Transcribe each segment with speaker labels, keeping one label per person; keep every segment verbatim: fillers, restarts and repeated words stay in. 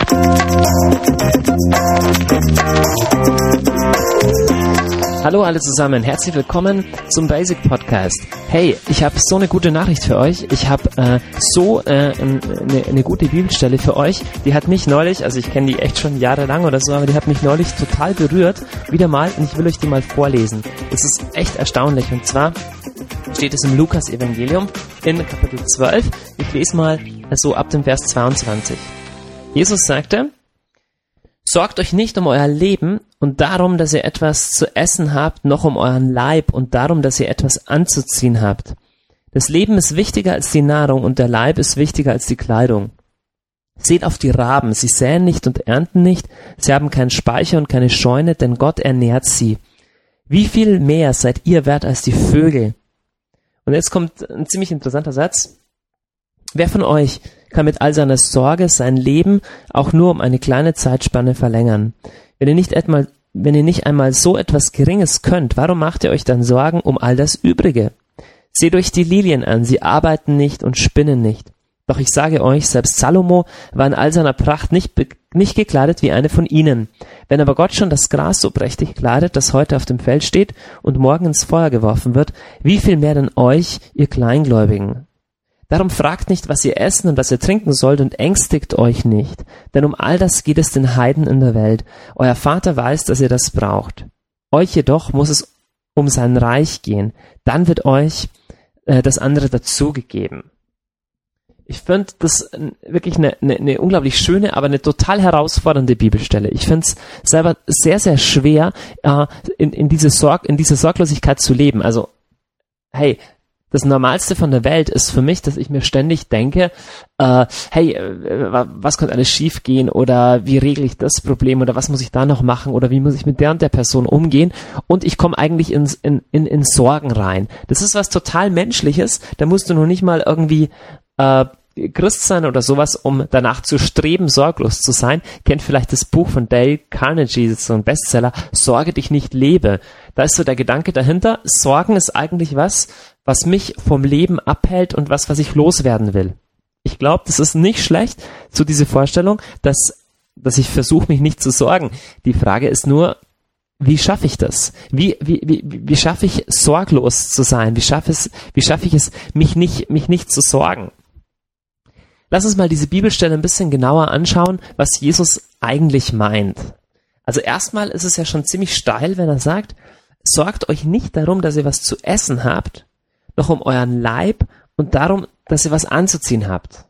Speaker 1: Hallo alle zusammen, herzlich willkommen zum Basic Podcast. Hey, ich habe so eine gute Nachricht für euch. Ich habe äh, so eine äh, ne gute Bibelstelle für euch. Die hat mich neulich, also ich kenne die echt schon jahrelang oder so, aber die hat mich neulich total berührt. Wieder mal, und ich will euch die mal vorlesen. Es ist echt erstaunlich. Und zwar steht es im Lukas-Evangelium in Kapitel zwölf. Ich lese mal so ab dem Vers zweiundzwanzig. Jesus sagte: Sorgt euch nicht um euer Leben und darum, dass ihr etwas zu essen habt, noch um euren Leib und darum, dass ihr etwas anzuziehen habt. Das Leben ist wichtiger als die Nahrung und der Leib ist wichtiger als die Kleidung. Seht auf die Raben, sie säen nicht und ernten nicht, sie haben keinen Speicher und keine Scheune, denn Gott ernährt sie. Wie viel mehr seid ihr wert als die Vögel? Und jetzt kommt ein ziemlich interessanter Satz. Wer von euch kann mit all seiner Sorge sein Leben auch nur um eine kleine Zeitspanne verlängern? Wenn ihr nicht einmal, wenn ihr nicht einmal so etwas Geringes könnt, warum macht ihr euch dann Sorgen um all das Übrige? Seht euch die Lilien an, sie arbeiten nicht und spinnen nicht. Doch ich sage euch, selbst Salomo war in all seiner Pracht nicht, nicht gekleidet wie eine von ihnen. Wenn aber Gott schon das Gras so prächtig kleidet, das heute auf dem Feld steht und morgen ins Feuer geworfen wird, wie viel mehr denn euch, ihr Kleingläubigen? Darum fragt nicht, was ihr essen und was ihr trinken sollt und ängstigt euch nicht, denn um all das geht es den Heiden in der Welt. Euer Vater weiß, dass ihr das braucht. Euch jedoch muss es um sein Reich gehen, dann wird euch äh, das andere dazugegeben. Ich finde das wirklich eine, eine, eine unglaublich schöne, aber eine total herausfordernde Bibelstelle. Ich finde es selber sehr, sehr schwer, äh, in, in, diese Sorg, in dieser Sorglosigkeit zu leben. Also, hey, das Normalste von der Welt ist für mich, dass ich mir ständig denke, äh, hey, äh, was könnte alles schief gehen oder wie regle ich das Problem oder was muss ich da noch machen oder wie muss ich mit der und der Person umgehen, und ich komme eigentlich ins, in, in, in Sorgen rein. Das ist was total Menschliches, da musst du noch nicht mal irgendwie äh, Christ sein oder sowas, um danach zu streben, sorglos zu sein. Kennt vielleicht das Buch von Dale Carnegie, das ist so ein Bestseller, Sorge dich nicht, lebe. Da ist so der Gedanke dahinter, Sorgen ist eigentlich was, was mich vom Leben abhält und was, was ich loswerden will. Ich glaube, das ist nicht schlecht, so diese Vorstellung, dass, dass ich versuche, mich nicht zu sorgen. Die Frage ist nur, wie schaffe ich das? Wie, wie, wie, wie schaffe ich, sorglos zu sein? Wie schaffe es, wie schaffe ich es, mich nicht, mich nicht zu sorgen? Lass uns mal diese Bibelstelle ein bisschen genauer anschauen, was Jesus eigentlich meint. Also erstmal ist es ja schon ziemlich steil, wenn er sagt, sorgt euch nicht darum, dass ihr was zu essen habt, noch um euren Leib und darum, dass ihr was anzuziehen habt.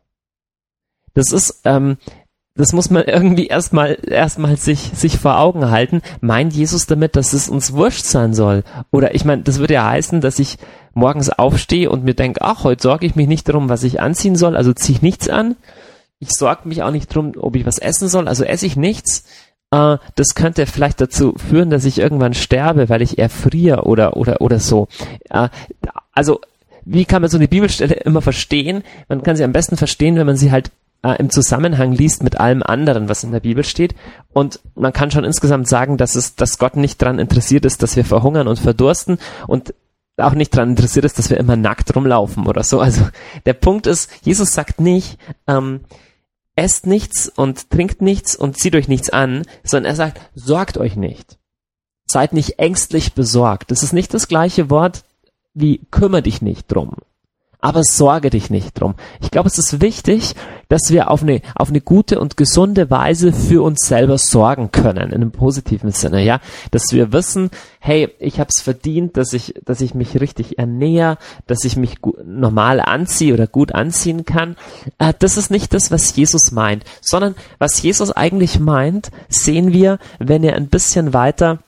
Speaker 1: Das ist, ähm, das muss man irgendwie erstmal, erstmal sich, sich vor Augen halten. Meint Jesus damit, dass es uns wurscht sein soll? Oder ich meine, das würde ja heißen, dass ich morgens aufstehe und mir denke, ach, heute sorge ich mich nicht darum, was ich anziehen soll, also ziehe ich nichts an. Ich sorge mich auch nicht darum, ob ich was essen soll, also esse ich nichts. Uh, das könnte vielleicht dazu führen, dass ich irgendwann sterbe, weil ich erfriere oder oder oder so. Uh, also wie kann man so eine Bibelstelle immer verstehen? Man kann sie am besten verstehen, wenn man sie halt uh, im Zusammenhang liest mit allem anderen, was in der Bibel steht. Und man kann schon insgesamt sagen, dass es, dass Gott nicht daran interessiert ist, dass wir verhungern und verdursten und auch nicht daran interessiert ist, dass wir immer nackt rumlaufen oder so. Also der Punkt ist, Jesus sagt nicht, ähm, esst nichts und trinkt nichts und zieht euch nichts an, sondern er sagt, sorgt euch nicht. Seid nicht ängstlich besorgt. Das ist nicht das gleiche Wort wie kümmere dich nicht drum. Aber sorge dich nicht drum. Ich glaube, es ist wichtig, dass wir auf eine, auf eine gute und gesunde Weise für uns selber sorgen können, in einem positiven Sinne, ja. Dass wir wissen, hey, ich habe es verdient, dass ich, dass ich mich richtig ernähre, dass ich mich gu- normal anziehe oder gut anziehen kann. Äh, das ist nicht das, was Jesus meint, sondern was Jesus eigentlich meint, sehen wir, wenn er ein bisschen weiter,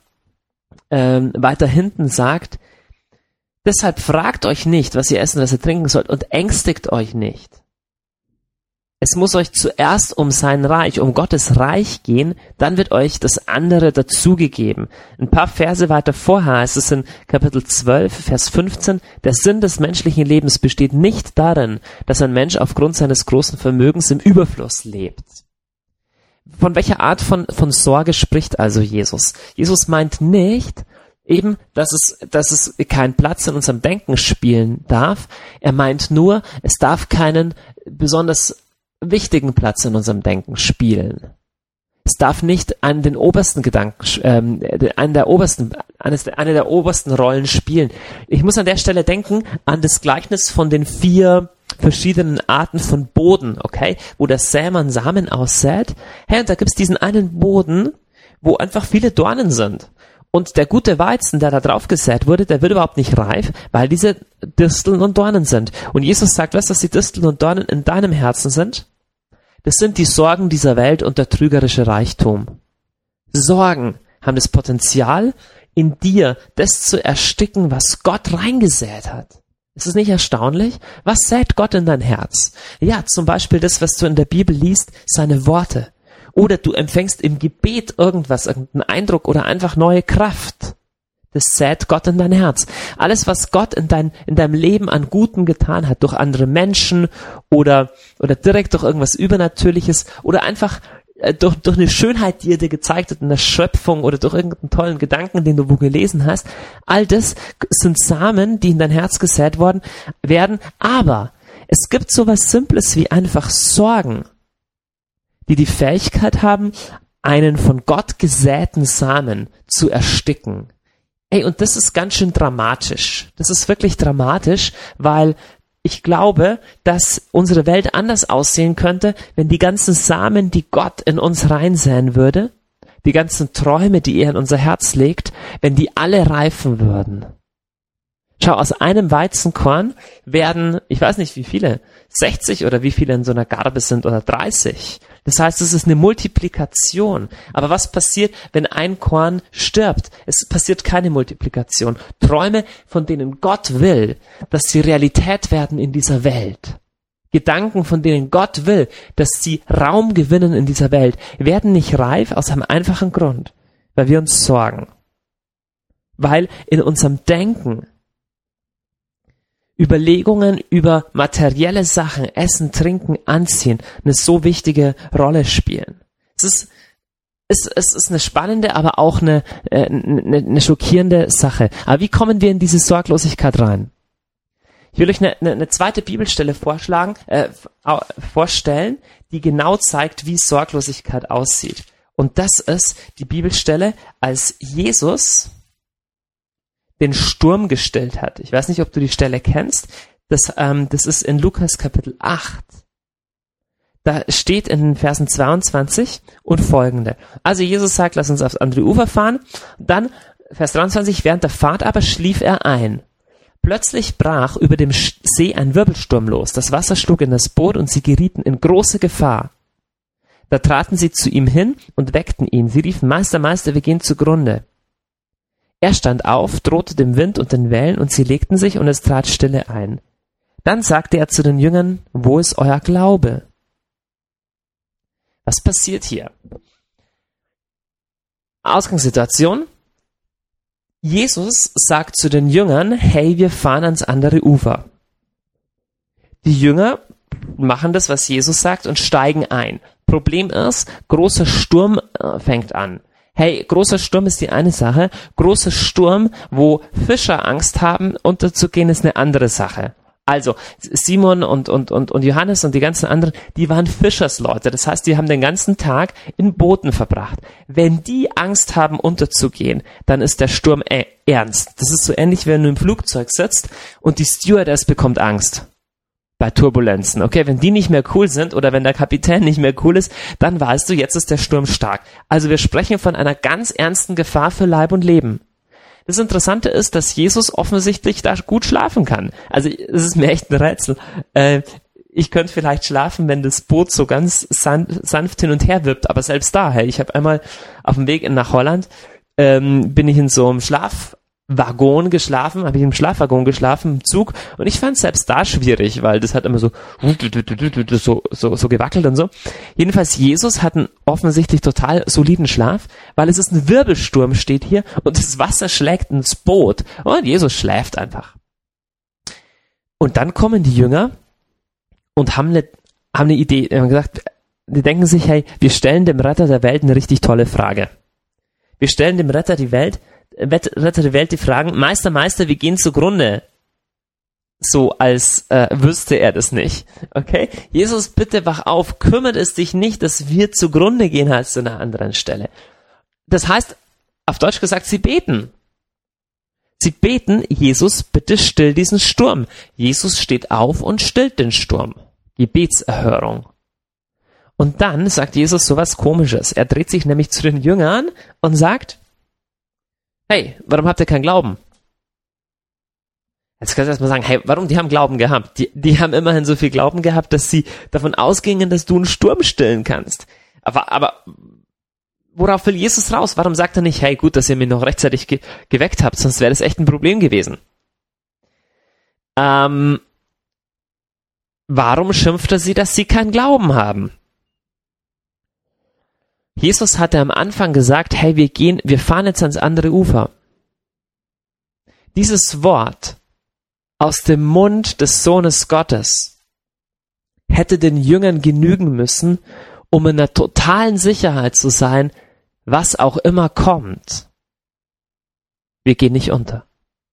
Speaker 1: ähm, weiter hinten sagt, deshalb fragt euch nicht, was ihr essen, was ihr trinken sollt, und ängstigt euch nicht. Es muss euch zuerst um sein Reich, um Gottes Reich gehen, dann wird euch das andere dazugegeben. Ein paar Verse weiter vorher heißt es in Kapitel zwölf, Vers fünfzehn, der Sinn des menschlichen Lebens besteht nicht darin, dass ein Mensch aufgrund seines großen Vermögens im Überfluss lebt. Von welcher Art von, von Sorge spricht also Jesus? Jesus meint nicht, eben, dass es, dass es keinen Platz in unserem Denken spielen darf. Er meint nur, es darf keinen besonders wichtigen Platz in unserem Denken spielen. Es darf nicht an den obersten Gedanken, ähm, einen der obersten, eines der, eine der obersten Rollen spielen. Ich muss an der Stelle denken an das Gleichnis von den vier verschiedenen Arten von Boden, okay, wo der Sämann Samen aussät. Hey, und da gibt's diesen einen Boden, wo einfach viele Dornen sind. Und der gute Weizen, der da drauf gesät wurde, der wird überhaupt nicht reif, weil diese Disteln und Dornen sind. Und Jesus sagt, weißt du, was die Disteln und Dornen in deinem Herzen sind? Das sind die Sorgen dieser Welt und der trügerische Reichtum. Sorgen haben das Potenzial, in dir das zu ersticken, was Gott reingesät hat. Ist es nicht erstaunlich? Was sät Gott in dein Herz? Ja, zum Beispiel das, was du in der Bibel liest, seine Worte. Oder du empfängst im Gebet irgendwas, irgendeinen Eindruck oder einfach neue Kraft. Das sät Gott in dein Herz. Alles, was Gott in, dein, in deinem Leben an Guten getan hat, durch andere Menschen oder, oder direkt durch irgendwas Übernatürliches oder einfach äh, durch, durch eine Schönheit, die er dir gezeigt hat in der Schöpfung oder durch irgendeinen tollen Gedanken, den du wo gelesen hast, all das sind Samen, die in dein Herz gesät worden werden. Aber es gibt sowas Simples wie einfach Sorgen, die die Fähigkeit haben, einen von Gott gesäten Samen zu ersticken. Ey, und das ist ganz schön dramatisch. Das ist wirklich dramatisch, weil ich glaube, dass unsere Welt anders aussehen könnte, wenn die ganzen Samen, die Gott in uns reinsäen würde, die ganzen Träume, die er in unser Herz legt, wenn die alle reifen würden. Schau, aus einem Weizenkorn werden, ich weiß nicht wie viele, sechzig oder wie viele in so einer Garbe sind oder dreißig. Das heißt, es ist eine Multiplikation. Aber was passiert, wenn ein Korn stirbt? Es passiert keine Multiplikation. Träume, von denen Gott will, dass sie Realität werden in dieser Welt. Gedanken, von denen Gott will, dass sie Raum gewinnen in dieser Welt, werden nicht reif aus einem einfachen Grund, weil wir uns sorgen. Weil in unserem Denken Überlegungen über materielle Sachen, Essen, Trinken, Anziehen, eine so wichtige Rolle spielen. Es ist, es, es ist eine spannende, aber auch eine, eine, eine schockierende Sache. Aber wie kommen wir in diese Sorglosigkeit rein? Ich will euch eine, eine, eine zweite Bibelstelle vorschlagen, äh, vorstellen, die genau zeigt, wie Sorglosigkeit aussieht. Und das ist die Bibelstelle, als Jesus den Sturm gestillt hat. Ich weiß nicht, ob du die Stelle kennst. Das, ähm, das ist in Lukas Kapitel acht. Da steht in den Versen zweiundzwanzig und folgende. Also Jesus sagt, lass uns aufs andere Ufer fahren. Dann, Vers dreiundzwanzig, während der Fahrt aber schlief er ein. Plötzlich brach über dem See ein Wirbelsturm los. Das Wasser schlug in das Boot und sie gerieten in große Gefahr. Da traten sie zu ihm hin und weckten ihn. Sie riefen, Meister, Meister, wir gehen zugrunde. Er stand auf, drohte dem Wind und den Wellen, und sie legten sich, und es trat Stille ein. Dann sagte er zu den Jüngern, wo ist euer Glaube? Was passiert hier? Ausgangssituation. Jesus sagt zu den Jüngern, hey, wir fahren ans andere Ufer. Die Jünger machen das, was Jesus sagt, und steigen ein. Problem ist, großer Sturm äh, fängt an. Hey, großer Sturm ist die eine Sache. Großer Sturm, wo Fischer Angst haben, unterzugehen, ist eine andere Sache. Also, Simon und, und, und, und Johannes und die ganzen anderen, die waren Fischersleute. Das heißt, die haben den ganzen Tag in Booten verbracht. Wenn die Angst haben, unterzugehen, dann ist der Sturm äh, ernst. Das ist so ähnlich, wenn du im Flugzeug sitzt und die Stewardess bekommt Angst. Bei Turbulenzen, okay, wenn die nicht mehr cool sind oder wenn der Kapitän nicht mehr cool ist, dann weißt du, jetzt ist der Sturm stark. Also wir sprechen von einer ganz ernsten Gefahr für Leib und Leben. Das Interessante ist, dass Jesus offensichtlich da gut schlafen kann. Also es ist mir echt ein Rätsel. Äh, ich könnte vielleicht schlafen, wenn das Boot so ganz san- sanft hin und her wippt, aber selbst da, hey, ich habe einmal auf dem Weg nach Holland, ähm, bin ich in so einem Schlaf Waggon geschlafen, habe ich im Schlafwaggon geschlafen, im Zug, und ich fand es selbst da schwierig, weil das hat immer so so, so so gewackelt und so. Jedenfalls, Jesus hat einen offensichtlich total soliden Schlaf, weil es ist ein Wirbelsturm, steht hier, und das Wasser schlägt ins Boot, und Jesus schläft einfach. Und dann kommen die Jünger und haben eine, haben eine Idee, haben gesagt, die denken sich, hey, wir stellen dem Retter der Welt eine richtig tolle Frage. Wir stellen dem Retter die Welt Retter der Welt die fragen, Meister, Meister, wir gehen zugrunde. so, als äh, wüsste er das nicht. Okay? Jesus, bitte wach auf, kümmert es dich nicht, dass wir zugrunde gehen, als zu einer anderen Stelle. Das heißt, auf Deutsch gesagt, sie beten. Sie beten, Jesus, bitte still diesen Sturm. Jesus steht auf und stillt den Sturm. Gebetserhörung. Und dann sagt Jesus sowas Komisches. Er dreht sich nämlich zu den Jüngern und sagt, hey, warum habt ihr keinen Glauben? Jetzt kannst du erstmal sagen, hey, warum? Die haben Glauben gehabt. Die, die haben immerhin so viel Glauben gehabt, dass sie davon ausgingen, dass du einen Sturm stillen kannst. Aber, aber worauf will Jesus raus? Warum sagt er nicht, hey, gut, dass ihr mich noch rechtzeitig ge- geweckt habt, sonst wäre das echt ein Problem gewesen. Ähm, warum schimpft er sie, dass sie keinen Glauben haben? Jesus hatte am Anfang gesagt, hey, wir gehen, wir fahren jetzt ans andere Ufer. Dieses Wort aus dem Mund des Sohnes Gottes hätte den Jüngern genügen müssen, um in einer totalen Sicherheit zu sein, was auch immer kommt. Wir gehen nicht unter.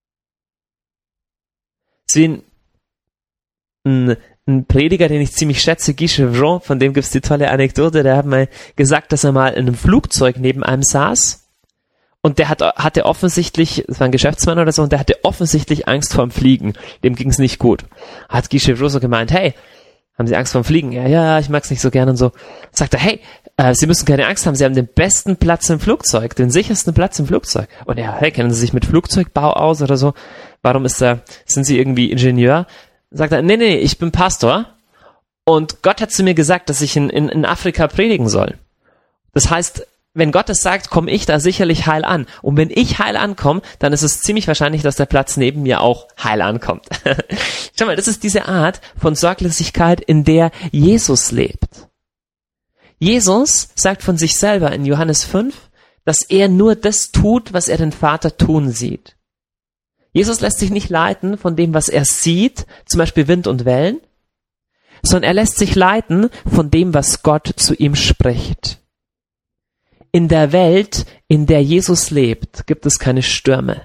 Speaker 1: Es ist wie ein, ein, ein Prediger, den ich ziemlich schätze, Guy Chevron, von dem gibt es die tolle Anekdote, der hat mal gesagt, dass er mal in einem Flugzeug neben einem saß. Und der hat, hatte offensichtlich, das war ein Geschäftsmann oder so, und der hatte offensichtlich Angst vorm Fliegen. Dem ging es nicht gut. Hat Guy Chevron so gemeint, hey, haben Sie Angst vorm Fliegen? Ja, ja, ich mag's nicht so gern und so. Sagt er, hey, äh, Sie müssen keine Angst haben, Sie haben den besten Platz im Flugzeug, den sichersten Platz im Flugzeug. Und ja, hey, kennen Sie sich mit Flugzeugbau aus oder so? Warum ist da, sind Sie irgendwie Ingenieur? Sagt er, nee, nee, ich bin Pastor und Gott hat zu mir gesagt, dass ich in, in, in Afrika predigen soll. Das heißt, wenn Gott es sagt, komme ich da sicherlich heil an. Und wenn ich heil ankomme, dann ist es ziemlich wahrscheinlich, dass der Platz neben mir auch heil ankommt. Schau mal, das ist diese Art von Sorglosigkeit, in der Jesus lebt. Jesus sagt von sich selber in Johannes fünf, dass er nur das tut, was er den Vater tun sieht. Jesus lässt sich nicht leiten von dem, was er sieht, zum Beispiel Wind und Wellen, sondern er lässt sich leiten von dem, was Gott zu ihm spricht. In der Welt, in der Jesus lebt, gibt es keine Stürme.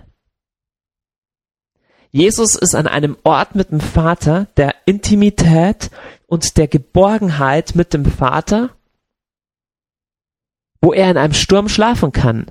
Speaker 1: Jesus ist an einem Ort mit dem Vater der Intimität und der Geborgenheit mit dem Vater, wo er in einem Sturm schlafen kann.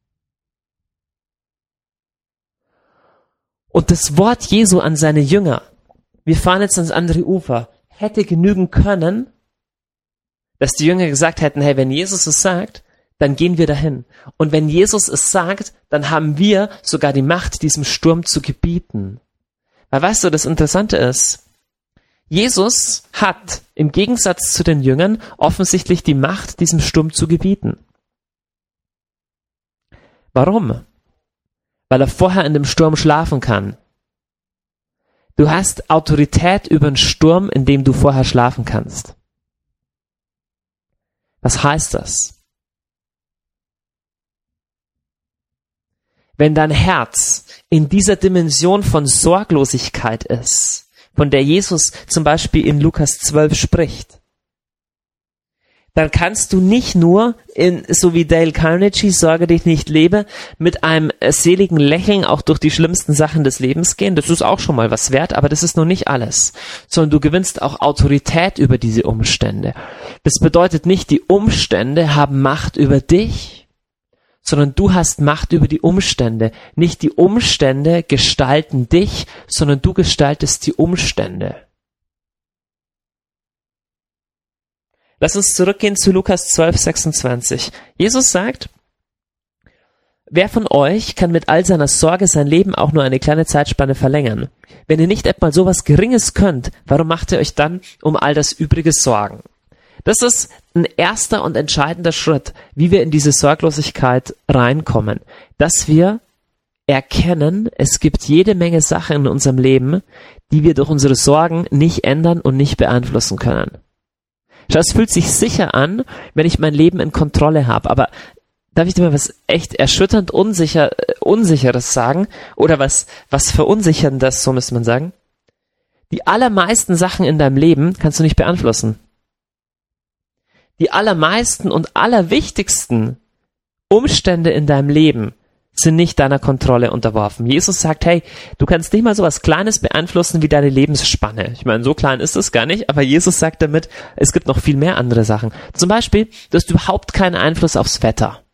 Speaker 1: Und das Wort Jesu an seine Jünger, wir fahren jetzt ans andere Ufer, hätte genügen können, dass die Jünger gesagt hätten, hey, wenn Jesus es sagt, dann gehen wir dahin. Und wenn Jesus es sagt, dann haben wir sogar die Macht, diesem Sturm zu gebieten. Weil weißt du, das Interessante ist, Jesus hat im Gegensatz zu den Jüngern offensichtlich die Macht, diesem Sturm zu gebieten. Warum? Weil er vorher in dem Sturm schlafen kann. Du hast Autorität über den Sturm, in dem du vorher schlafen kannst. Was heißt das? Wenn dein Herz in dieser Dimension von Sorglosigkeit ist, von der Jesus zum Beispiel in Lukas zwölf spricht, dann kannst du nicht nur, in, so wie Dale Carnegie, Sorge dich nicht lebe, mit einem seligen Lächeln auch durch die schlimmsten Sachen des Lebens gehen. Das ist auch schon mal was wert, aber das ist noch nicht alles. Sondern du gewinnst auch Autorität über diese Umstände. Das bedeutet nicht, die Umstände haben Macht über dich, sondern du hast Macht über die Umstände. Nicht die Umstände gestalten dich, sondern du gestaltest die Umstände. Lass uns zurückgehen zu Lukas zwölf, sechsundzwanzig. Jesus sagt, wer von euch kann mit all seiner Sorge sein Leben auch nur eine kleine Zeitspanne verlängern? Wenn ihr nicht etwa sowas Geringes könnt, warum macht ihr euch dann um all das Übrige Sorgen? Das ist ein erster und entscheidender Schritt, wie wir in diese Sorglosigkeit reinkommen. Dass wir erkennen, es gibt jede Menge Sachen in unserem Leben, die wir durch unsere Sorgen nicht ändern und nicht beeinflussen können. Schau, es fühlt sich sicher an, wenn ich mein Leben in Kontrolle habe, aber darf ich dir mal was echt erschütternd unsicher, äh, Unsicheres sagen? Oder was, was Verunsicherndes, so müsste man sagen? Die allermeisten Sachen in deinem Leben kannst du nicht beeinflussen. Die allermeisten und allerwichtigsten Umstände in deinem Leben sind nicht deiner Kontrolle unterworfen. Jesus sagt, hey, du kannst nicht mal so was Kleines beeinflussen wie deine Lebensspanne. Ich meine, so klein ist es gar nicht, aber Jesus sagt damit, es gibt noch viel mehr andere Sachen. Zum Beispiel, du hast überhaupt keinen Einfluss aufs Wetter.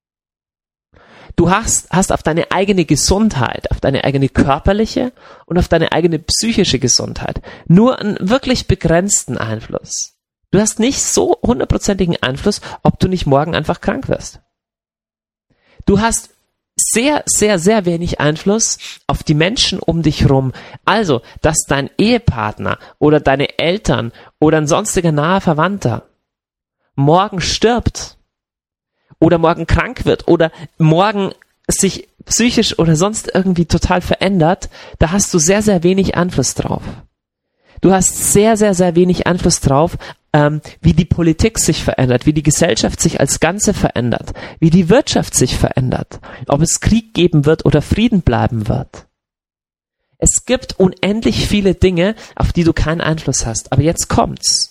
Speaker 1: Du hast, hast auf deine eigene Gesundheit, auf deine eigene körperliche und auf deine eigene psychische Gesundheit nur einen wirklich begrenzten Einfluss. Du hast nicht so hundertprozentigen Einfluss, ob du nicht morgen einfach krank wirst. Du hast sehr, sehr, sehr wenig Einfluss auf die Menschen um dich herum. Also, dass dein Ehepartner oder deine Eltern oder ein sonstiger naher Verwandter morgen stirbt oder morgen krank wird oder morgen sich psychisch oder sonst irgendwie total verändert, da hast du sehr, sehr wenig Einfluss drauf. Du hast sehr, sehr, sehr wenig Einfluss drauf, ähm, wie die Politik sich verändert, wie die Gesellschaft sich als Ganze verändert, wie die Wirtschaft sich verändert, ob es Krieg geben wird oder Frieden bleiben wird. Es gibt unendlich viele Dinge, auf die du keinen Einfluss hast. Aber jetzt kommt's.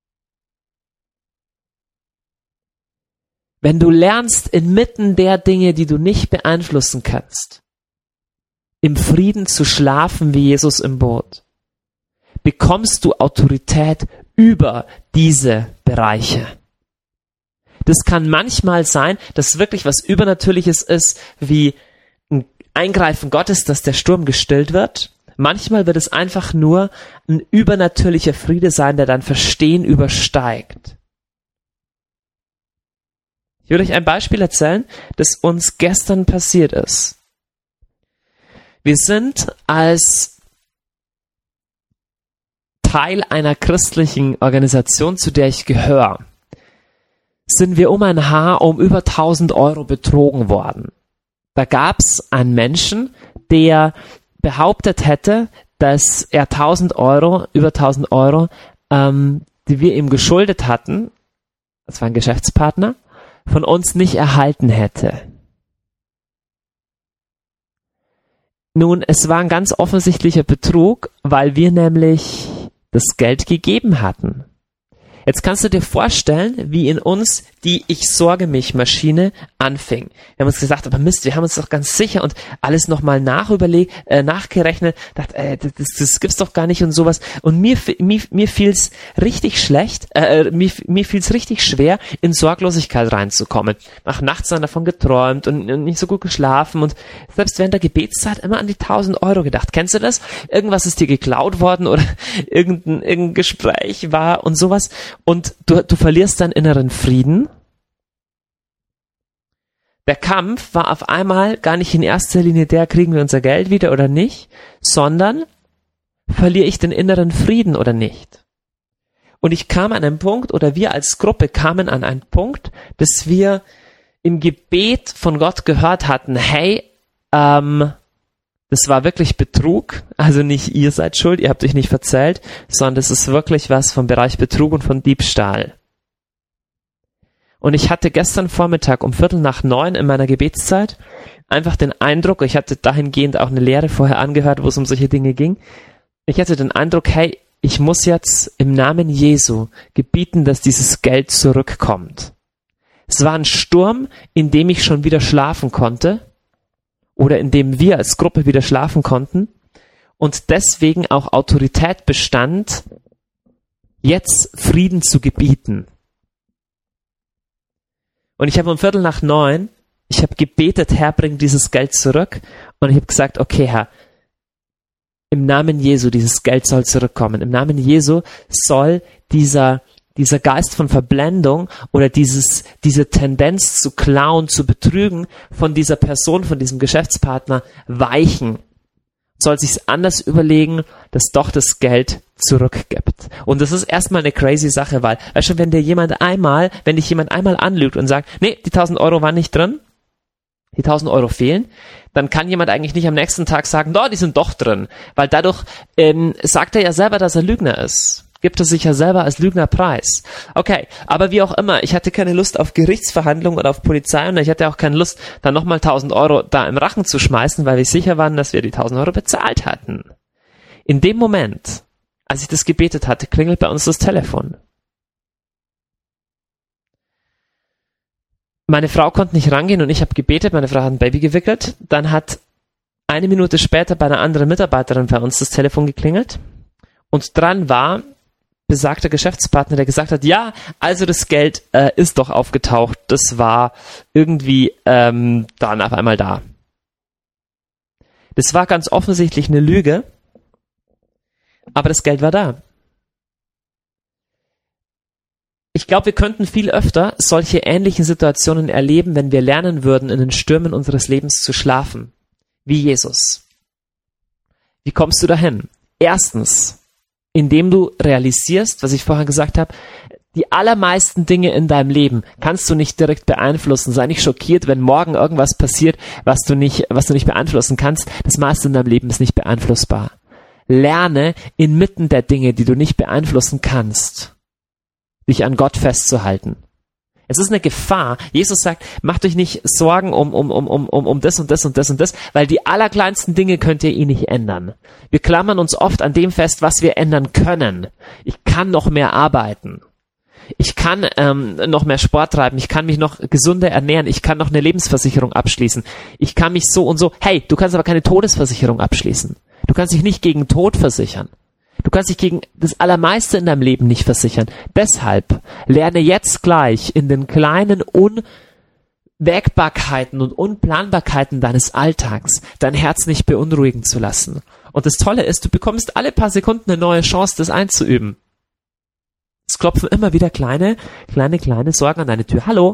Speaker 1: Wenn du lernst, inmitten der Dinge, die du nicht beeinflussen kannst, im Frieden zu schlafen wie Jesus im Boot, bekommst du Autorität über diese Bereiche. Das kann manchmal sein, dass wirklich was Übernatürliches ist, wie ein Eingreifen Gottes, dass der Sturm gestillt wird. Manchmal wird es einfach nur ein übernatürlicher Friede sein, der dein Verstehen übersteigt. Ich will euch ein Beispiel erzählen, das uns gestern passiert ist. Wir sind als Teil einer christlichen Organisation, zu der ich gehöre, sind wir um ein Haar um über tausend Euro betrogen worden. Da gab es einen Menschen, der behauptet hätte, dass er tausend Euro, über tausend Euro, ähm, die wir ihm geschuldet hatten, das war ein Geschäftspartner, von uns nicht erhalten hätte. Nun, es war ein ganz offensichtlicher Betrug, weil wir nämlich das Geld gegeben hatten. Jetzt kannst du dir vorstellen, wie in uns die Ich-sorge-mich-Maschine anfing. Wir haben uns gesagt, aber Mist, wir haben uns doch ganz sicher und alles nochmal nachüberlegt, äh, nachgerechnet, dachte, äh, das, das gibt's doch gar nicht und sowas. Und mir, mir, mir fiel's richtig schlecht, äh, mir, mir fiel's richtig schwer, in Sorglosigkeit reinzukommen. Nach nachts dann davon geträumt und, und nicht so gut geschlafen und selbst während der Gebetszeit immer an die tausend Euro gedacht. Kennst du das? Irgendwas ist dir geklaut worden oder irgendein, irgendein Gespräch war und sowas. Und du, du verlierst deinen inneren Frieden. Der Kampf war auf einmal gar nicht in erster Linie der, kriegen wir unser Geld wieder oder nicht, sondern verliere ich den inneren Frieden oder nicht. Und ich kam an einen Punkt, oder wir als Gruppe kamen an einen Punkt, dass wir im Gebet von Gott gehört hatten, hey, ähm, das war wirklich Betrug, also nicht ihr seid schuld, ihr habt euch nicht verzählt, sondern das ist wirklich was vom Bereich Betrug und von Diebstahl. Und ich hatte gestern Vormittag um Viertel nach neun in meiner Gebetszeit einfach den Eindruck, ich hatte dahingehend auch eine Lehre vorher angehört, wo es um solche Dinge ging, ich hatte den Eindruck, hey, ich muss jetzt im Namen Jesu gebieten, dass dieses Geld zurückkommt. Es war ein Sturm, in dem ich schon wieder schlafen konnte, oder in dem wir als Gruppe wieder schlafen konnten und deswegen auch Autorität bestand, jetzt Frieden zu gebieten. Und ich habe um Viertel nach neun, ich habe gebetet, Herr, bring dieses Geld zurück. Und ich habe gesagt, okay, Herr, im Namen Jesu, dieses Geld soll zurückkommen. Im Namen Jesu soll dieser dieser Geist von Verblendung oder dieses, diese Tendenz zu klauen, zu betrügen von dieser Person, von diesem Geschäftspartner weichen. Soll sich's anders überlegen, dass doch das Geld zurückgibt. Und das ist erstmal eine crazy Sache, weil, weißt du, wenn dir jemand einmal, wenn dich jemand einmal anlügt und sagt, nee, die tausend Euro waren nicht drin, die tausend Euro fehlen, dann kann jemand eigentlich nicht am nächsten Tag sagen, doch, die sind doch drin, weil dadurch ähm, sagt er ja selber, dass er Lügner ist. Gibt er sich ja selber als Lügner preis. Okay, aber wie auch immer, ich hatte keine Lust auf Gerichtsverhandlungen oder auf Polizei und ich hatte auch keine Lust, dann nochmal tausend Euro da im Rachen zu schmeißen, weil wir sicher waren, dass wir die tausend Euro bezahlt hatten. In dem Moment, als ich das gebetet hatte, klingelt bei uns das Telefon. Meine Frau konnte nicht rangehen und ich habe gebetet, meine Frau hat ein Baby gewickelt. Dann hat eine Minute später bei einer anderen Mitarbeiterin bei uns das Telefon geklingelt und dran war besagter Geschäftspartner, der gesagt hat, ja, also das Geld äh, ist doch aufgetaucht, das war irgendwie ähm, dann auf einmal da. Das war ganz offensichtlich eine Lüge, aber das Geld war da. Ich glaube, wir könnten viel öfter solche ähnlichen Situationen erleben, wenn wir lernen würden, in den Stürmen unseres Lebens zu schlafen, wie Jesus. Wie kommst du dahin? Erstens, indem du realisierst, was ich vorher gesagt habe, die allermeisten Dinge in deinem Leben kannst du nicht direkt beeinflussen. Sei nicht schockiert, wenn morgen irgendwas passiert, was du nicht, was du nicht beeinflussen kannst. Das meiste in deinem Leben ist nicht beeinflussbar. Lerne inmitten der Dinge, die du nicht beeinflussen kannst, dich an Gott festzuhalten. Es ist eine Gefahr. Jesus sagt, macht euch nicht Sorgen um, um, um, um, um, um das und das und das und das, weil die allerkleinsten Dinge könnt ihr eh nicht ändern. Wir klammern uns oft an dem fest, was wir ändern können. Ich kann noch mehr arbeiten. Ich kann ähm, noch mehr Sport treiben. Ich kann mich noch gesunder ernähren. Ich kann noch eine Lebensversicherung abschließen. Ich kann mich so und so. Hey, du kannst aber keine Todesversicherung abschließen. Du kannst dich nicht gegen Tod versichern. Du kannst dich gegen das Allermeiste in deinem Leben nicht versichern. Deshalb lerne jetzt gleich in den kleinen Unwägbarkeiten und Unplanbarkeiten deines Alltags dein Herz nicht beunruhigen zu lassen. Und das Tolle ist, du bekommst alle paar Sekunden eine neue Chance, das einzuüben. Es klopfen immer wieder kleine, kleine, kleine Sorgen an deine Tür. Hallo,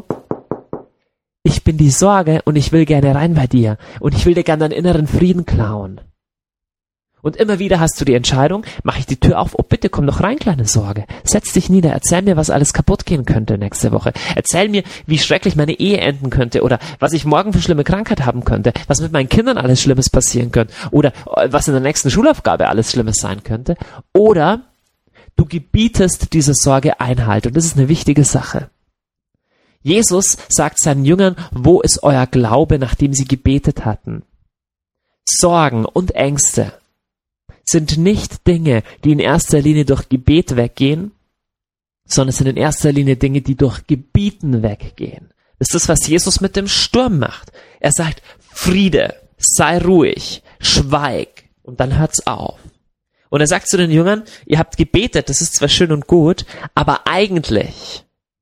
Speaker 1: ich bin die Sorge und ich will gerne rein bei dir. Und ich will dir gerne deinen inneren Frieden klauen. Und immer wieder hast du die Entscheidung, mache ich die Tür auf, oh bitte komm doch rein, kleine Sorge. Setz dich nieder, erzähl mir, was alles kaputt gehen könnte nächste Woche. Erzähl mir, wie schrecklich meine Ehe enden könnte oder was ich morgen für schlimme Krankheit haben könnte, was mit meinen Kindern alles Schlimmes passieren könnte oder was in der nächsten Schulaufgabe alles Schlimmes sein könnte. Oder du gebietest dieser Sorge Einhalt und das ist eine wichtige Sache. Jesus sagt seinen Jüngern, wo ist euer Glaube, nachdem sie gebetet hatten? Sorgen und Ängste sind nicht Dinge, die in erster Linie durch Gebet weggehen, sondern es sind in erster Linie Dinge, die durch Gebieten weggehen. Das ist das, was Jesus mit dem Sturm macht. Er sagt, Friede, sei ruhig, schweig und dann hört's auf. Und er sagt zu den Jüngern, ihr habt gebetet, das ist zwar schön und gut, aber eigentlich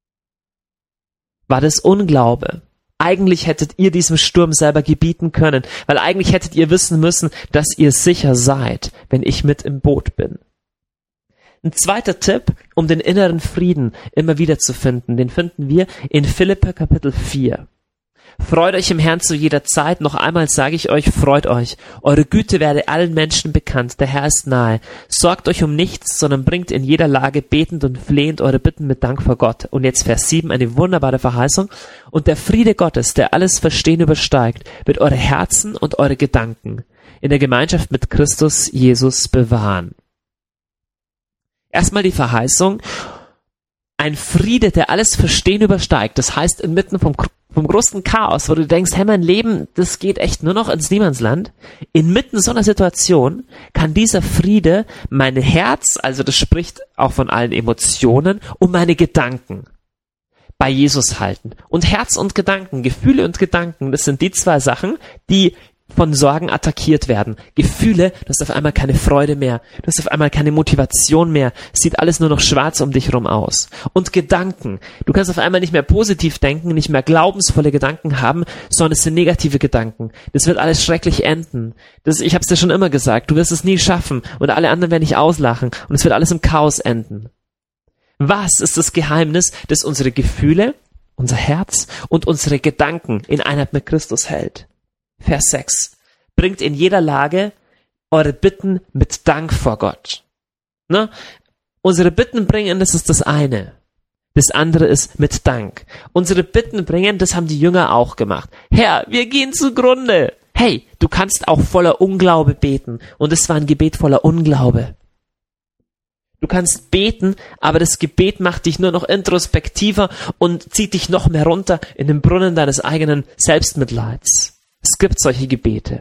Speaker 1: war das Unglaube. Eigentlich hättet ihr diesem Sturm selber gebieten können, weil eigentlich hättet ihr wissen müssen, dass ihr sicher seid, wenn ich mit im Boot bin. Ein zweiter Tipp, um den inneren Frieden immer wieder zu finden, den finden wir in Philipper Kapitel vier. Freut euch im Herrn zu jeder Zeit. Noch einmal sage ich euch, freut euch. Eure Güte werde allen Menschen bekannt. Der Herr ist nahe. Sorgt euch um nichts, sondern bringt in jeder Lage betend und flehend eure Bitten mit Dank vor Gott. Und jetzt Vers sieben, eine wunderbare Verheißung. Und der Friede Gottes, der alles Verstehen übersteigt, wird eure Herzen und eure Gedanken in der Gemeinschaft mit Christus Jesus bewahren. Erstmal die Verheißung. Ein Friede, der alles Verstehen übersteigt. Das heißt, inmitten vom vom größten Chaos, wo du denkst, hey, mein Leben, das geht echt nur noch ins Niemandsland. Inmitten so einer Situation kann dieser Friede mein Herz, also das spricht auch von allen Emotionen, und meine Gedanken bei Jesus halten. Und Herz und Gedanken, Gefühle und Gedanken, das sind die zwei Sachen, die von Sorgen attackiert werden. Gefühle, du hast auf einmal keine Freude mehr, du hast auf einmal keine Motivation mehr, es sieht alles nur noch schwarz um dich rum aus. Und Gedanken, du kannst auf einmal nicht mehr positiv denken, nicht mehr glaubensvolle Gedanken haben, sondern es sind negative Gedanken. Das wird alles schrecklich enden. Das, ich hab's dir schon immer gesagt, du wirst es nie schaffen und alle anderen werden dich auslachen und es wird alles im Chaos enden. Was ist das Geheimnis, das unsere Gefühle, unser Herz und unsere Gedanken in Einheit mit Christus hält? Vers sechs. Bringt in jeder Lage eure Bitten mit Dank vor Gott. Ne? Unsere Bitten bringen, das ist das eine. Das andere ist mit Dank. Unsere Bitten bringen, das haben die Jünger auch gemacht. Herr, wir gehen zugrunde. Hey, du kannst auch voller Unglaube beten. Und es war ein Gebet voller Unglaube. Du kannst beten, aber das Gebet macht dich nur noch introspektiver und zieht dich noch mehr runter in den Brunnen deines eigenen Selbstmitleids. Es gibt solche Gebete.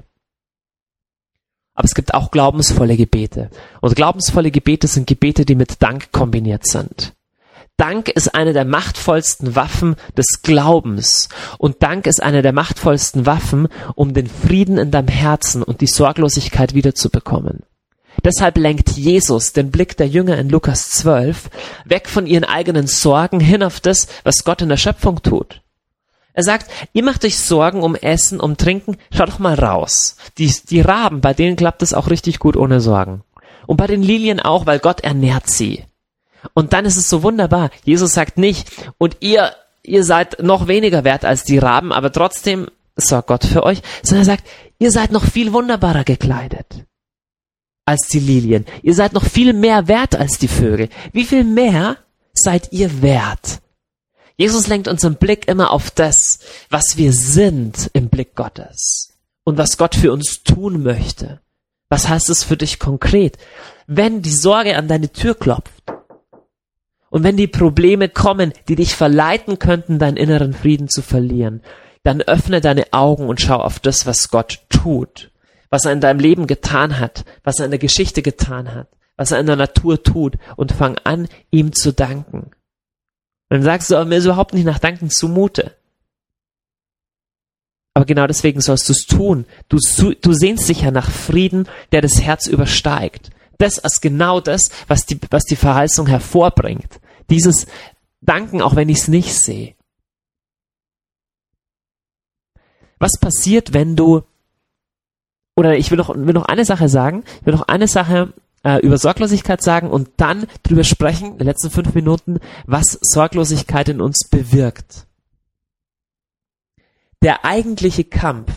Speaker 1: Aber es gibt auch glaubensvolle Gebete. Und glaubensvolle Gebete sind Gebete, die mit Dank kombiniert sind. Dank ist eine der machtvollsten Waffen des Glaubens. Und Dank ist eine der machtvollsten Waffen, um den Frieden in deinem Herzen und die Sorglosigkeit wiederzubekommen. Deshalb lenkt Jesus den Blick der Jünger in Lukas zwölf weg von ihren eigenen Sorgen hin auf das, was Gott in der Schöpfung tut. Er sagt, ihr macht euch Sorgen um Essen, um Trinken, schaut doch mal raus. Die, die Raben, bei denen klappt es auch richtig gut ohne Sorgen. Und bei den Lilien auch, weil Gott ernährt sie. Und dann ist es so wunderbar. Jesus sagt nicht, und ihr, ihr seid noch weniger wert als die Raben, aber trotzdem sorgt Gott für euch, sondern er sagt, ihr seid noch viel wunderbarer gekleidet als die Lilien. Ihr seid noch viel mehr wert als die Vögel. Wie viel mehr seid ihr wert? Jesus lenkt unseren Blick immer auf das, was wir sind im Blick Gottes und was Gott für uns tun möchte. Was heißt es für dich konkret? Wenn die Sorge an deine Tür klopft und wenn die Probleme kommen, die dich verleiten könnten, deinen inneren Frieden zu verlieren, dann öffne deine Augen und schau auf das, was Gott tut, was er in deinem Leben getan hat, was er in der Geschichte getan hat, was er in der Natur tut und fang an, ihm zu danken. Und dann sagst du, aber mir ist überhaupt nicht nach Danken zumute. Aber genau deswegen sollst du es tun. Du, du sehnst dich ja nach Frieden, der das Herz übersteigt. Das ist genau das, was die, was die Verheißung hervorbringt. Dieses Danken, auch wenn ich es nicht sehe. Was passiert, wenn du, oder ich will noch, will noch eine Sache sagen, ich will noch eine Sache äh, über Sorglosigkeit sagen und dann drüber sprechen, in den letzten fünf Minuten, was Sorglosigkeit in uns bewirkt. Der eigentliche Kampf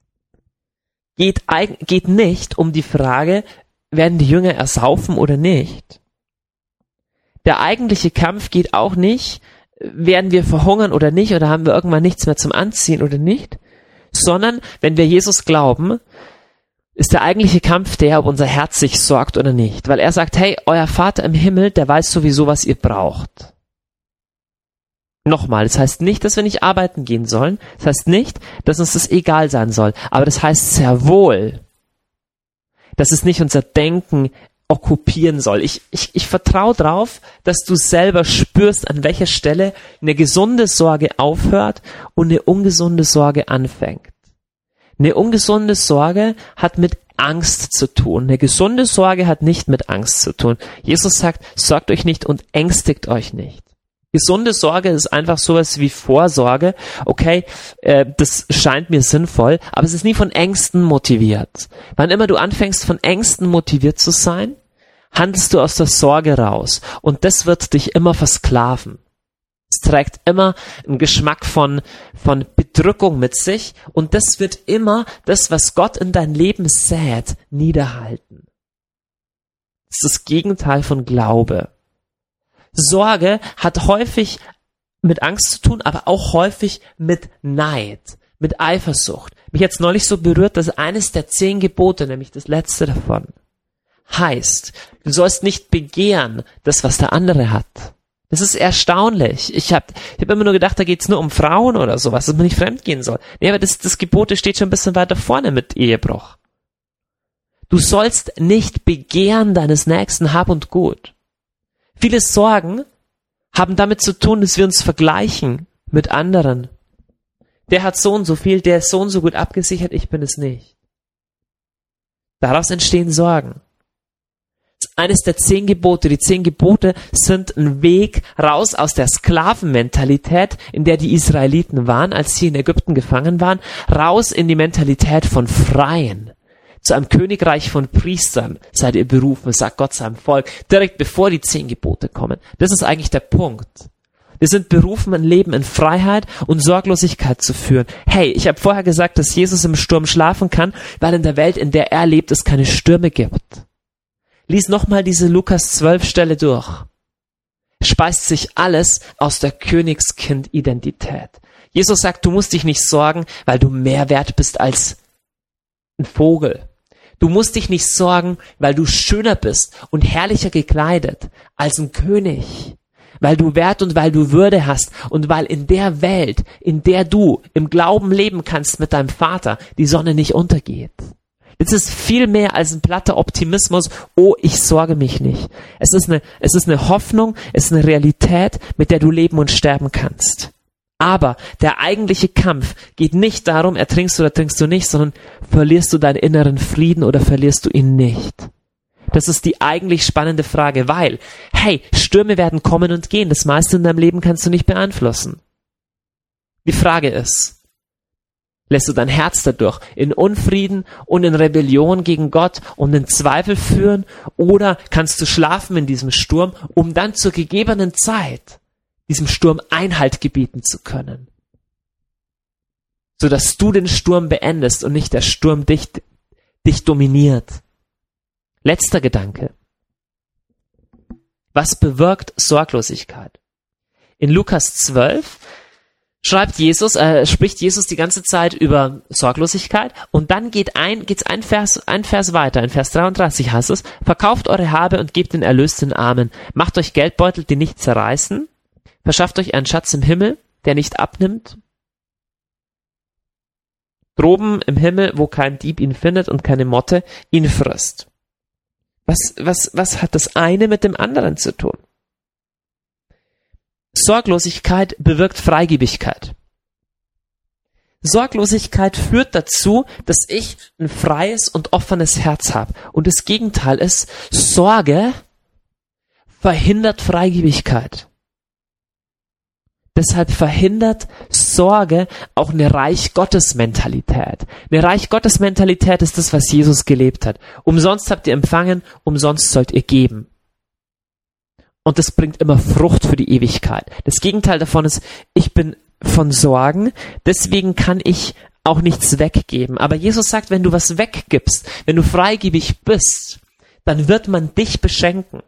Speaker 1: geht, geht nicht um die Frage, werden die Jünger ersaufen oder nicht. Der eigentliche Kampf geht auch nicht, werden wir verhungern oder nicht, oder haben wir irgendwann nichts mehr zum Anziehen oder nicht, sondern wenn wir Jesus glauben, ist der eigentliche Kampf der, ob unser Herz sich sorgt oder nicht. Weil er sagt, hey, euer Vater im Himmel, der weiß sowieso, was ihr braucht. Nochmal, das heißt nicht, dass wir nicht arbeiten gehen sollen. Das heißt nicht, dass uns das egal sein soll. Aber das heißt sehr wohl, dass es nicht unser Denken okkupieren soll. Ich, ich, ich vertraue drauf, dass du selber spürst, an welcher Stelle eine gesunde Sorge aufhört und eine ungesunde Sorge anfängt. Eine ungesunde Sorge hat mit Angst zu tun. Eine gesunde Sorge hat nicht mit Angst zu tun. Jesus sagt, sorgt euch nicht und ängstigt euch nicht. Gesunde Sorge ist einfach sowas wie Vorsorge. Okay, äh, das scheint mir sinnvoll, aber es ist nie von Ängsten motiviert. Wann immer du anfängst, von Ängsten motiviert zu sein, handelst du aus der Sorge raus. Und das wird dich immer versklaven. Es trägt immer einen Geschmack von, von Bedrückung mit sich und das wird immer das, was Gott in dein Leben sät, niederhalten. Das ist das Gegenteil von Glaube. Sorge hat häufig mit Angst zu tun, aber auch häufig mit Neid, mit Eifersucht. Mich jetzt neulich so berührt, dass eines der zehn Gebote, nämlich das letzte davon, heißt, du sollst nicht begehren, das, was der andere hat. Das ist erstaunlich. Ich habe ich hab immer nur gedacht, da geht's nur um Frauen oder sowas, dass man nicht fremdgehen soll. Nee, aber das, das Gebote steht schon ein bisschen weiter vorne mit Ehebruch. Du sollst nicht begehren deines nächsten Hab und Gut. Viele Sorgen haben damit zu tun, dass wir uns vergleichen mit anderen. Der hat so und so viel, der ist so und so gut abgesichert, ich bin es nicht. Daraus entstehen Sorgen. Das ist eines der zehn Gebote. Die zehn Gebote sind ein Weg raus aus der Sklavenmentalität, in der die Israeliten waren, als sie in Ägypten gefangen waren, raus in die Mentalität von Freien. Zu einem Königreich von Priestern seid ihr berufen, sagt Gott seinem Volk, direkt bevor die zehn Gebote kommen. Das ist eigentlich der Punkt. Wir sind berufen, ein Leben in Freiheit und Sorglosigkeit zu führen. Hey, ich habe vorher gesagt, dass Jesus im Sturm schlafen kann, weil in der Welt, in der er lebt, es keine Stürme gibt. Lies nochmal diese Lukas zwölf Stelle durch. Speist sich alles aus der Königskind-Identität. Jesus sagt, du musst dich nicht sorgen, weil du mehr wert bist als ein Vogel. Du musst dich nicht sorgen, weil du schöner bist und herrlicher gekleidet als ein König. Weil du Wert und weil du Würde hast und weil in der Welt, in der du im Glauben leben kannst mit deinem Vater, die Sonne nicht untergeht. Das ist viel mehr als ein platter Optimismus, oh, ich sorge mich nicht. Es ist eine, es ist eine Hoffnung, es ist eine Realität, mit der du leben und sterben kannst. Aber der eigentliche Kampf geht nicht darum, ertrinkst du oder trinkst du nicht, sondern verlierst du deinen inneren Frieden oder verlierst du ihn nicht? Das ist die eigentlich spannende Frage, weil, hey, Stürme werden kommen und gehen. Das meiste in deinem Leben kannst du nicht beeinflussen. Die Frage ist, lässt du dein Herz dadurch in Unfrieden und in Rebellion gegen Gott und in Zweifel führen, oder kannst du schlafen in diesem Sturm, um dann zur gegebenen Zeit diesem Sturm Einhalt gebieten zu können, sodass du den Sturm beendest und nicht der Sturm dich, dich dominiert. Letzter Gedanke. Was bewirkt Sorglosigkeit? In Lukas zwölf schreibt Jesus, äh, spricht Jesus die ganze Zeit über Sorglosigkeit, und dann geht ein, geht's ein Vers, ein Vers weiter. In Vers dreiunddreißig heißt es: Verkauft eure Habe und gebt den Erlös den Armen. Macht euch Geldbeutel, die nicht zerreißen. Verschafft euch einen Schatz im Himmel, der nicht abnimmt. Droben im Himmel, wo kein Dieb ihn findet und keine Motte ihn frisst. Was, was, was hat das eine mit dem anderen zu tun? Sorglosigkeit bewirkt Freigebigkeit. Sorglosigkeit führt dazu, dass ich ein freies und offenes Herz habe. Und das Gegenteil ist, Sorge verhindert Freigebigkeit. Deshalb verhindert Sorge auch eine Reich-Gottes-Mentalität. Eine Reich-Gottes-Mentalität ist das, was Jesus gelebt hat. Umsonst habt ihr empfangen, umsonst sollt ihr geben. Und das bringt immer Frucht für die Ewigkeit. Das Gegenteil davon ist, ich bin von Sorgen, deswegen kann ich auch nichts weggeben. Aber Jesus sagt, wenn du was weggibst, wenn du freigebig bist, dann wird man dich beschenken.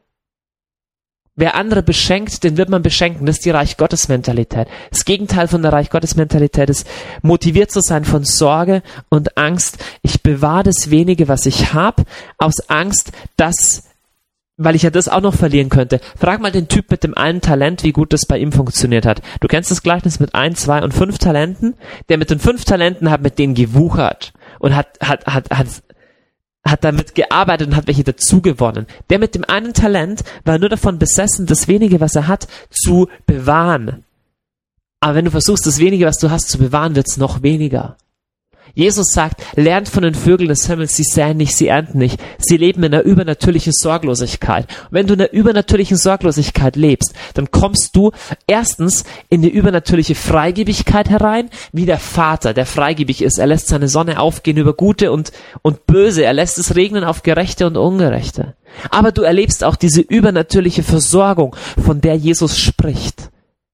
Speaker 1: Wer andere beschenkt, den wird man beschenken. Das ist die Reich-Gottes-Mentalität. Das Gegenteil von der Reich-Gottes-Mentalität ist, motiviert zu sein von Sorge und Angst. Ich bewahre das wenige, was ich habe, aus Angst, dass, weil ich ja das auch noch verlieren könnte. Frag mal den Typ mit dem einen Talent, wie gut das bei ihm funktioniert hat. Du kennst das Gleichnis mit ein, zwei und fünf Talenten? Der mit den fünf Talenten hat mit denen gewuchert und hat, hat, hat, hat, hat damit gearbeitet und hat welche dazu gewonnen. Der mit dem einen Talent war nur davon besessen, das wenige, was er hat, zu bewahren. Aber wenn du versuchst, das wenige, was du hast, zu bewahren, wird's noch weniger. Jesus sagt, lernt von den Vögeln des Himmels, sie säen nicht, sie ernten nicht. Sie leben in einer übernatürlichen Sorglosigkeit. Und wenn du in einer übernatürlichen Sorglosigkeit lebst, dann kommst du erstens in eine übernatürliche Freigebigkeit herein, wie der Vater, der freigebig ist. Er lässt seine Sonne aufgehen über Gute und, und Böse. Er lässt es regnen auf Gerechte und Ungerechte. Aber du erlebst auch diese übernatürliche Versorgung, von der Jesus spricht.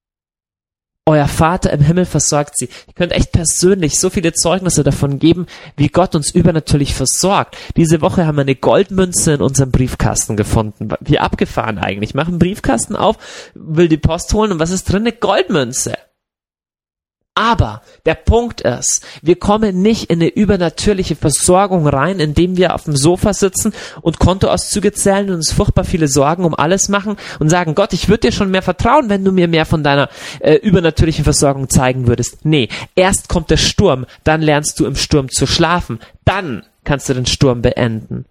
Speaker 1: Euer Vater im Himmel versorgt sie. Ihr könnt echt persönlich so viele Zeugnisse davon geben, wie Gott uns übernatürlich versorgt. Diese Woche haben wir eine Goldmünze in unserem Briefkasten gefunden. Wie abgefahren eigentlich. Mach einen Briefkasten auf, will die Post holen und was ist drin? Eine Goldmünze. Aber der Punkt ist, wir kommen nicht in eine übernatürliche Versorgung rein, indem wir auf dem Sofa sitzen und Kontoauszüge zählen und uns furchtbar viele Sorgen um alles machen und sagen, Gott, ich würde dir schon mehr vertrauen, wenn du mir mehr von deiner äh, übernatürlichen Versorgung zeigen würdest. Nee, erst kommt der Sturm, dann lernst du im Sturm zu schlafen, dann kannst du den Sturm beenden.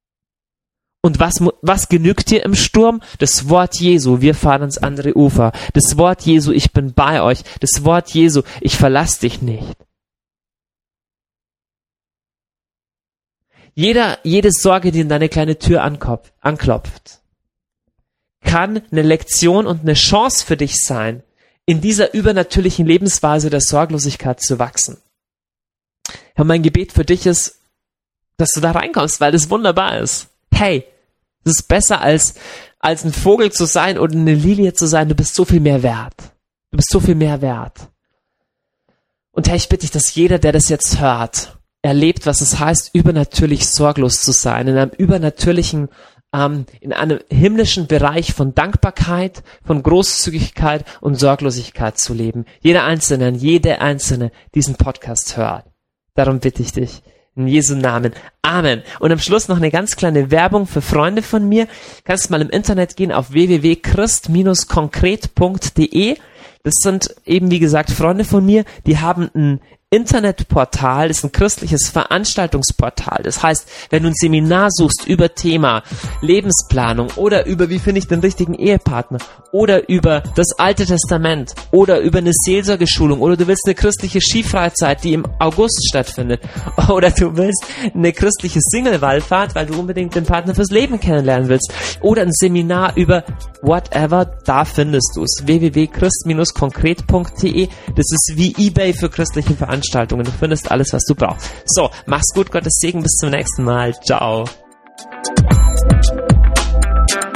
Speaker 1: Und was, was genügt dir im Sturm? Das Wort Jesu, wir fahren ans andere Ufer. Das Wort Jesu, ich bin bei euch. Das Wort Jesu, ich verlasse dich nicht. Jeder, jede Sorge, die in deine kleine Tür anklopft, kann eine Lektion und eine Chance für dich sein, in dieser übernatürlichen Lebensweise der Sorglosigkeit zu wachsen. Ja, mein Gebet für dich ist, dass du da reinkommst, weil das wunderbar ist. Hey, das ist besser als, als ein Vogel zu sein oder eine Lilie zu sein. Du bist so viel mehr wert. Du bist so viel mehr wert. Und Herr, ich bitte dich, dass jeder, der das jetzt hört, erlebt, was es heißt, übernatürlich sorglos zu sein, in einem übernatürlichen, ähm, in einem himmlischen Bereich von Dankbarkeit, von Großzügigkeit und Sorglosigkeit zu leben. Jeder Einzelne, jede Einzelne diesen Podcast hört. Darum bitte ich dich. In Jesu Namen. Amen. Und am Schluss noch eine ganz kleine Werbung für Freunde von mir. Kannst mal im Internet gehen auf w w w punkt christ dash konkret punkt d e. Das sind eben, wie gesagt, Freunde von mir, die haben ein Internetportal, das ist ein christliches Veranstaltungsportal. Das heißt, wenn du ein Seminar suchst über Thema Lebensplanung oder über wie finde ich den richtigen Ehepartner oder über das Alte Testament oder über eine Seelsorgeschulung oder du willst eine christliche Skifreizeit, die im August stattfindet oder du willst eine christliche Single-Wallfahrt, weil du unbedingt den Partner fürs Leben kennenlernen willst oder ein Seminar über whatever, da findest du es. w w w punkt christ dash konkret punkt d e. Das ist wie eBay für christliche Veranstaltungen. Du findest alles, was du brauchst. So, mach's gut, Gottes Segen, bis zum nächsten Mal. Ciao.